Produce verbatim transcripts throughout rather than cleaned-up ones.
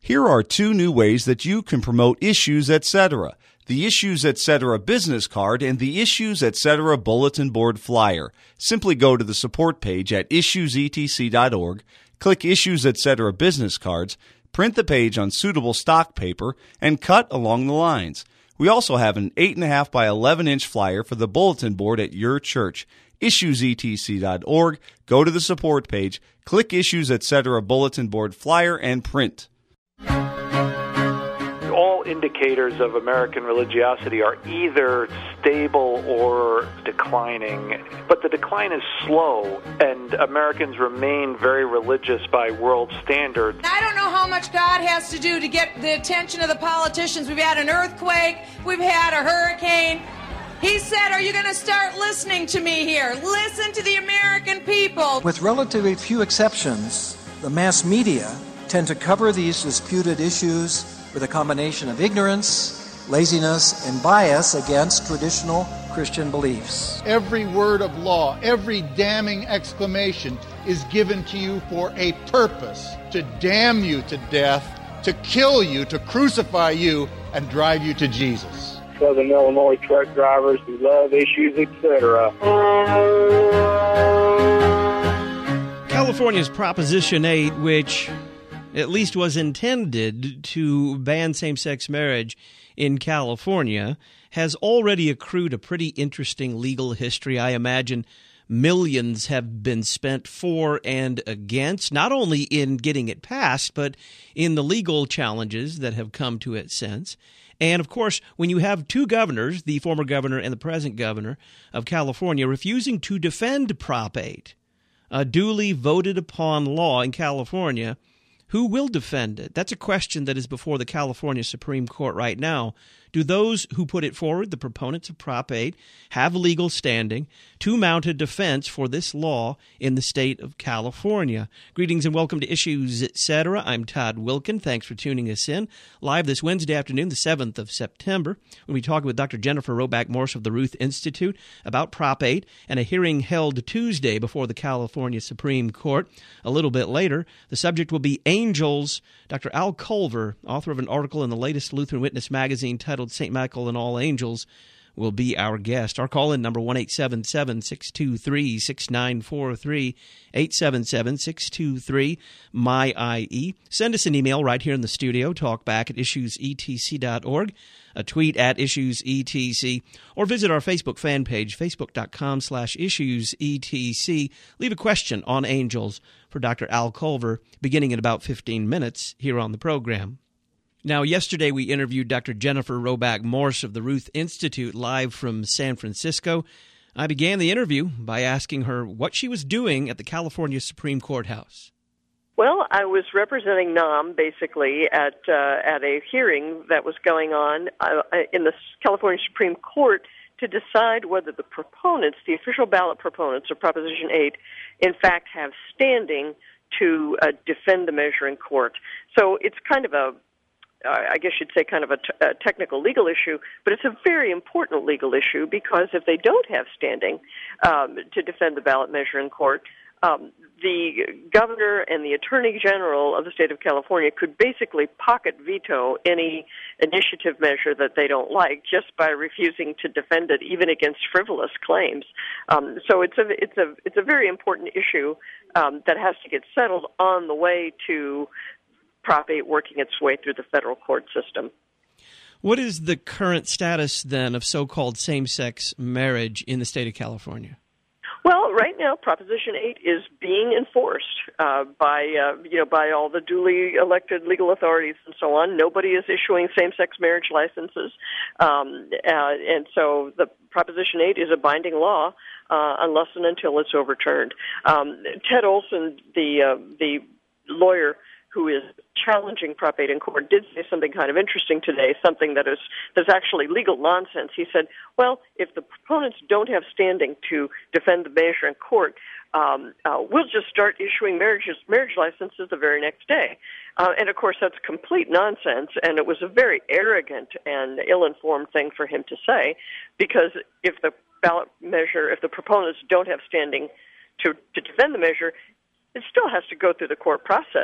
Here are two new ways that you can promote Issues Etc. The Issues Etc. business card and the Issues Etc. bulletin board flyer. Simply go to the support page at issues e t c dot org, click Issues Etc. business cards, print the page on suitable stock paper, and cut along the lines. We also have an eight point five by eleven inch flyer for the bulletin board at your church. issues e t c dot org, go to the support page, click Issues Etc. bulletin board flyer, and print. All indicators of American religiosity are either stable or declining, but the decline is slow, and Americans remain very religious by world standards. I don't know how much God has to do to get the attention of the politicians. We've had an earthquake, we've had a hurricane. He said, are you going to start listening to me here? Listen to the American people. With relatively few exceptions, the mass media tend to cover these disputed issues with a combination of ignorance, laziness, and bias against traditional Christian beliefs. Every word of law, every damning exclamation is given to you for a purpose, to damn you to death, to kill you, to crucify you, and drive you to Jesus. Southern Illinois truck drivers who love Issues Etc. California's Proposition eight, which at least was intended to ban same-sex marriage in California, has already accrued a pretty interesting legal history. I imagine millions have been spent for and against, not only in getting it passed, but in the legal challenges that have come to it since. And, of course, when you have two governors, the former governor and the present governor of California, refusing to defend Prop eight, a duly voted upon law in California, who will defend it? That's a question that is before the California Supreme Court right now. Do those who put it forward, the proponents of Prop eight, have legal standing to mount a defense for this law in the state of California? Greetings and welcome to Issues Etc. I'm Todd Wilkin. Thanks for tuning us in. Live this Wednesday afternoon, the seventh of September, when we talk with Doctor Jennifer Roback Morse of the Ruth Institute about Prop eight and a hearing held Tuesday before the California Supreme Court. A little bit later, the subject will be angels. Doctor Al Culver, author of an article in the latest Lutheran Witness magazine titled Saint Michael and All Angels, will be our guest. Our call-in number, one eight seven seven, six two three, six nine four three, eight seven seven, six two three, M Y I E. Send us an email right here in the studio, talkback at issues e t c dot org, a tweet at issuesetc, or visit our Facebook fan page, facebook.com slash issuesetc. Leave a question on angels for Doctor Al Culver, beginning in about fifteen minutes here on the program. Now, yesterday we interviewed Doctor Jennifer Roback Morse of the Ruth Institute live from San Francisco. I began the interview by asking her what she was doing at the California Supreme Court House. Well, I was representing N A M, basically, at uh, at a hearing that was going on uh, in the California Supreme Court to decide whether the proponents, the official ballot proponents of Proposition eight, in fact have standing to uh, defend the measure in court. So it's kind of a I guess you'd say kind of a, t- a technical legal issue, but it's a very important legal issue because if they don't have standing um, to defend the ballot measure in court, um, the governor and the attorney general of the state of California could basically pocket veto any initiative measure that they don't like just by refusing to defend it, even against frivolous claims. Um, so it's a it's a it's a very important issue um, that has to get settled on the way to Prop eight working its way through the federal court system. What is the current status, then, of so-called same-sex marriage in the state of California? Well, right now, Proposition eight is being enforced uh, by, uh, you know, by all the duly elected legal authorities and so on. Nobody is issuing same-sex marriage licenses, um, uh, and so the Proposition eight is a binding law uh, unless and until it's overturned. Um, Ted Olson, the uh, the lawyer who is challenging Prop eight in court, did say something kind of interesting today, something that is that's actually legal nonsense. He said, well, if the proponents don't have standing to defend the measure in court, um, uh, we'll just start issuing marriages, marriage licenses the very next day. Uh, and, of course, that's complete nonsense, and it was a very arrogant and ill-informed thing for him to say, because if the ballot measure, if the proponents don't have standing to, to defend the measure, it still has to go through the court process.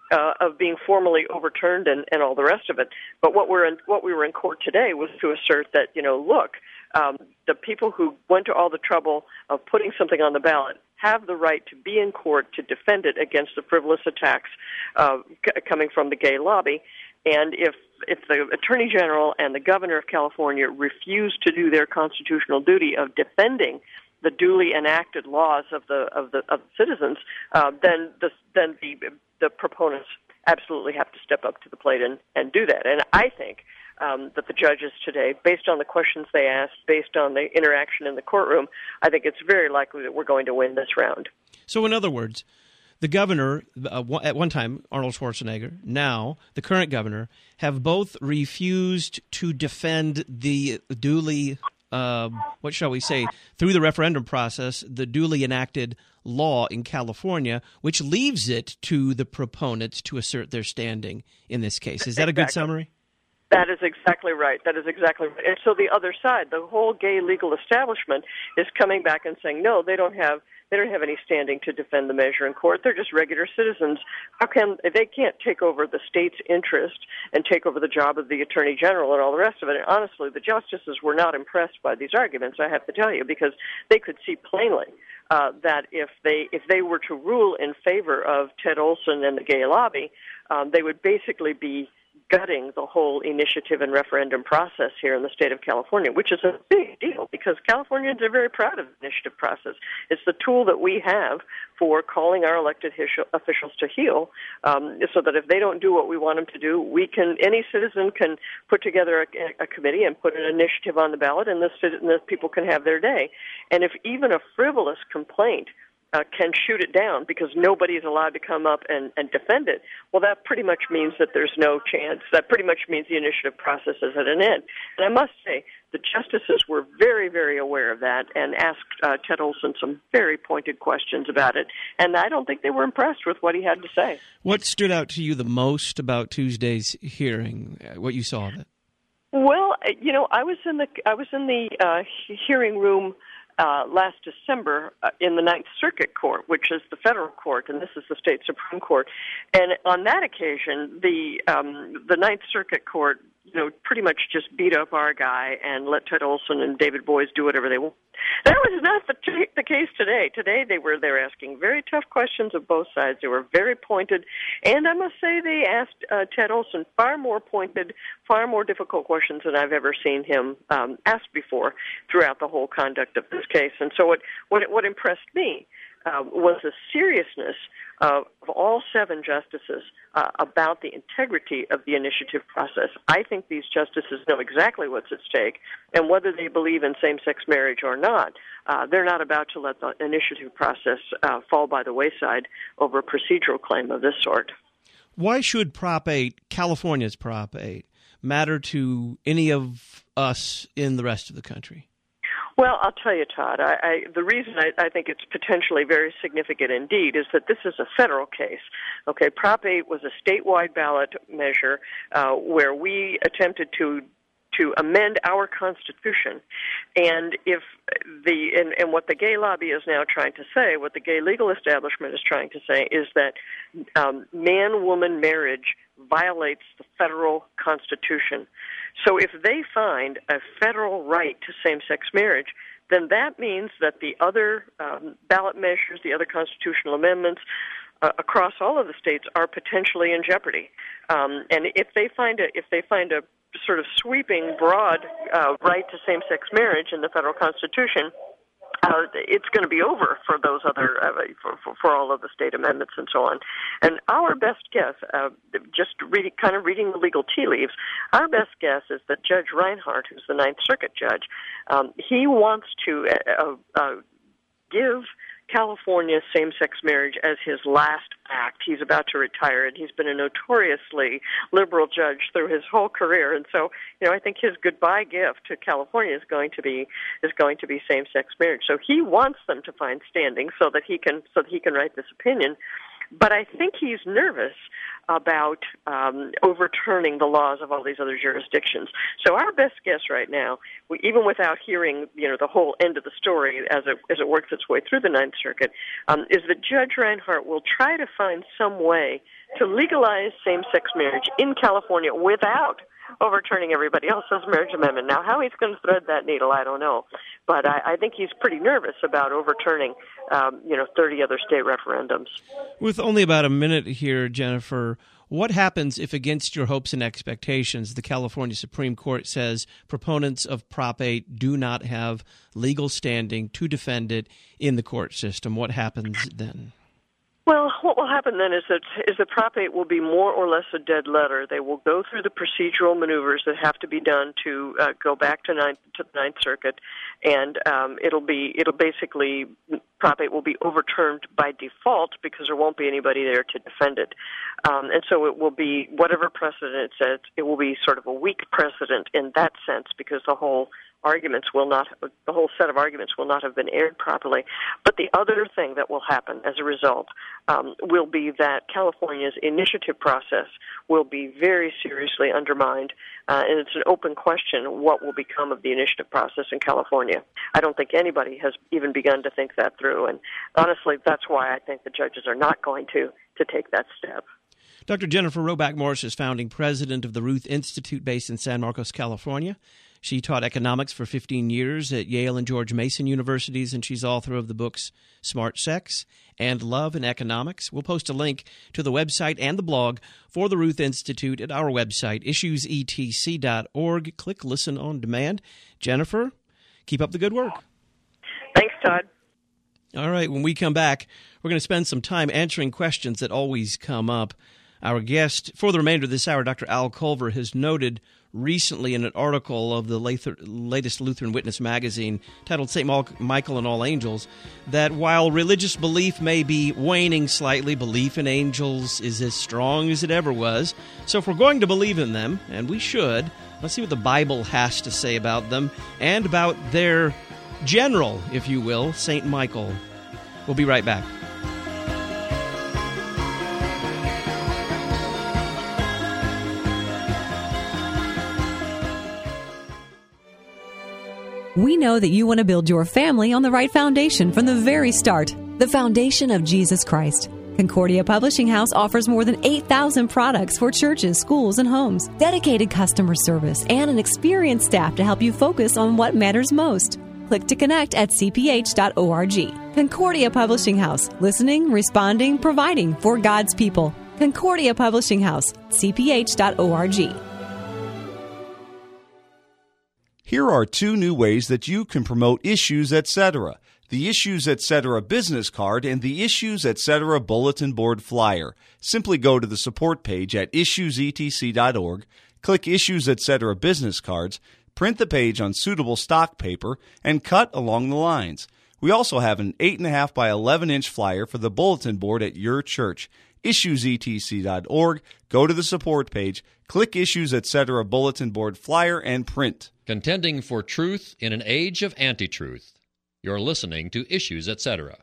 uh, of being formally overturned and, and all the rest of it. But what we're in, what we were in court today was to assert that, you know, look, um, the people who went to all the trouble of putting something on the ballot have the right to be in court to defend it against the frivolous attacks uh, c- coming from the gay lobby. And if if the Attorney General and the Governor of California refuse to do their constitutional duty of defending the duly enacted laws of the of the of the citizens, uh, then the then the the proponents absolutely have to step up to the plate and, and do that. And I think um, that the judges today, based on the questions they asked, based on the interaction in the courtroom, I think it's very likely that we're going to win this round. So, in other words, the governor, uh, at one time, Arnold Schwarzenegger, now the current governor, have both refused to defend the duly, uh, what shall we say, through the referendum process, the duly enacted law in California, which leaves it to the proponents to assert their standing in this case. Is that a good summary? That is exactly right. That is exactly right. And so the other side, the whole gay legal establishment, is coming back and saying, no, they don't have they don't have any standing to defend the measure in court. They're just regular citizens. How can they can't take over the state's interest and take over the job of the Attorney General and all the rest of it? And honestly, the justices were not impressed by these arguments, I have to tell you, because they could see plainly uh, that if they if they were to rule in favor of Ted Olson and the gay lobby, um, they would basically be gutting the whole initiative and referendum process here in the state of California, which is a big deal because Californians are very proud of the initiative process. It's the tool that we have for calling our elected officials to heel, um, so that if they don't do what we want them to do, we can. Any citizen can put together a, a committee and put an initiative on the ballot, and the, and the people can have their day. And if even a frivolous complaint Uh, can shoot it down because nobody is allowed to come up and, and defend it, well, that pretty much means that there's no chance. That pretty much means the initiative process is at an end. And I must say, the justices were very, very aware of that and asked uh, Ted Olson some very pointed questions about it. And I don't think they were impressed with what he had to say. What stood out to you the most about Tuesday's hearing, what you saw of it? Well, you know, I was in the I was in the uh, hearing room Uh, last December uh, in the Ninth Circuit Court, which is the federal court, and this is the state Supreme Court. And on that occasion, the um, the Ninth Circuit Court, you know, pretty much just beat up our guy and let Ted Olson and David Boies do whatever they want. That was not the, t- the case today. Today they were they're asking very tough questions of both sides. They were very pointed, and I must say they asked uh, Ted Olson far more pointed, far more difficult questions than I've ever seen him um, ask before throughout the whole conduct of this case. And so what what, what impressed me uh, was the seriousness of, of all seven justices uh, about the integrity of the initiative process. I think these justices know exactly what's at stake, and whether they believe in same-sex marriage or not, uh, they're not about to let the initiative process uh, fall by the wayside over a procedural claim of this sort. Why should Prop eight, California's Prop eight, matter to any of us in the rest of the country? Well, I'll tell you, Todd, I, I, the reason I, I think it's potentially very significant indeed is that this is a federal case. Okay, Prop eight was a statewide ballot measure uh, where we attempted to to amend our Constitution. And if the and, and what the gay lobby is now trying to say, what the gay legal establishment is trying to say, is that um, man-woman marriage violates the federal Constitution. So if they find a federal right to same-sex marriage, then that means that the other um, ballot measures, the other constitutional amendments uh, across all of the states are potentially in jeopardy. Um, and if they find a if they find a sort of sweeping, broad uh, right to same-sex marriage in the federal Constitution, Uh, it's going to be over for those other, uh, for, for, for all of the state amendments and so on. And our best guess, uh, just reading, kind of reading the legal tea leaves, our best guess is that Judge Reinhart, who's the Ninth Circuit judge, um, he wants to uh, uh, give California same-sex marriage as his last act. He's about to retire, and he's been a notoriously liberal judge through his whole career. And so, you know, I think his goodbye gift to California is going to be is going to be same-sex marriage. So he wants them to find standing so that he can so that he can write this opinion. But I think he's nervous about um, overturning the laws of all these other jurisdictions. So our best guess right now, we, even without hearing, you know, the whole end of the story as it as it works its way through the Ninth Circuit, um, is that Judge Reinhart will try to find some way to legalize same-sex marriage in California without overturning everybody else's marriage amendment. Now, how he's going to thread that needle, I don't know. But I, I think he's pretty nervous about overturning, um, you know, thirty other state referendums. With only about a minute here, Jennifer, what happens if, against your hopes and expectations, the California Supreme Court says proponents of Prop eight do not have legal standing to defend it in the court system? What happens then? Well, what will happen then is that is that Prop eight will be more or less a dead letter. They will go through the procedural maneuvers that have to be done to uh, go back to ninth to the Ninth Circuit, and um, it'll be it'll basically Prop eight will be overturned by default because there won't be anybody there to defend it, um, and so it will be whatever precedent it says. It will be sort of a weak precedent in that sense because the whole arguments will not, the whole set of arguments will not have been aired properly. But the other thing that will happen as a result um, will be that California's initiative process will be very seriously undermined, uh, and it's an open question what will become of the initiative process in California. I don't think anybody has even begun to think that through, and honestly, that's why I think the judges are not going to, to take that step. Doctor Jennifer Roback Morse is founding president of the Ruth Institute based in San Marcos, California. She taught economics for fifteen years at Yale and George Mason universities, and she's author of the books Smart Sex and Love and Economics. We'll post a link to the website and the blog for the Ruth Institute at our website, issues e t c dot org. Click Listen on Demand. Jennifer, keep up the good work. Thanks, Todd. All right, when we come back, we're going to spend some time answering questions that always come up. Our guest for the remainder of this hour, Doctor Al Culver, has noted recently in an article of the latest Lutheran Witness magazine titled Saint Michael and All Angels that while religious belief may be waning slightly, belief in angels is as strong as it ever was. So if we're going to believe in them, and we should, let's see what the Bible has to say about them and about their general, if you will, Saint Michael. We'll be right back. We know that you want to build your family on the right foundation from the very start, the foundation of Jesus Christ. Concordia Publishing House offers more than eight thousand products for churches, schools, and homes, dedicated customer service, and an experienced staff to help you focus on what matters most. Click to connect at c p h dot org. Concordia Publishing House, listening, responding, providing for God's people. Concordia Publishing House, c p h dot org. Here are two new ways that you can promote Issues Etc. The Issues Etc. business card and the Issues Etc. bulletin board flyer. Simply go to the support page at issues e t c dot org, click Issues Etc. business cards, print the page on suitable stock paper, and cut along the lines. We also have an eight point five by eleven inch flyer for the bulletin board at your church. issues e t c dot org, go to the support page, click Issues Etc. bulletin board flyer, and print. Contending for truth in an age of anti-truth. You're listening to Issues Etc.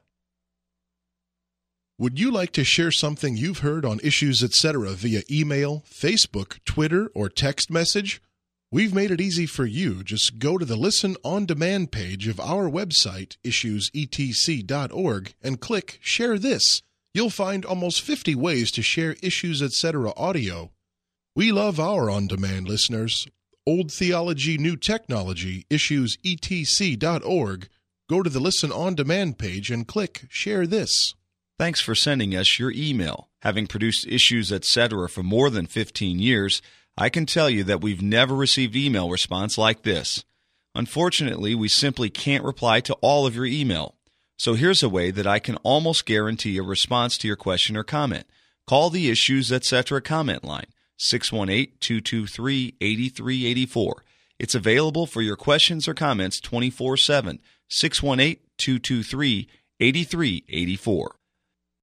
Would you like to share something you've heard on Issues Etc. via email, Facebook, Twitter, or text message? We've made it easy for you. Just go to the Listen on Demand page of our website, issues e t c dot org, and click Share This. You'll find almost fifty ways to share Issues Etc. audio. We love our on-demand listeners. Old Theology, New Technology, issues e t c dot org. Go to the Listen on Demand page and click Share This. Thanks for sending us your email. Having produced Issues Etc. for more than fifteen years, I can tell you that we've never received email response like this. Unfortunately, we simply can't reply to all of your email. So here's a way that I can almost guarantee a response to your question or comment. Call the Issues Etc. comment line, six one eight, two two three, eight three eight four. It's available for your questions or comments twenty-four seven, six one eight, two two three, eight three eight four.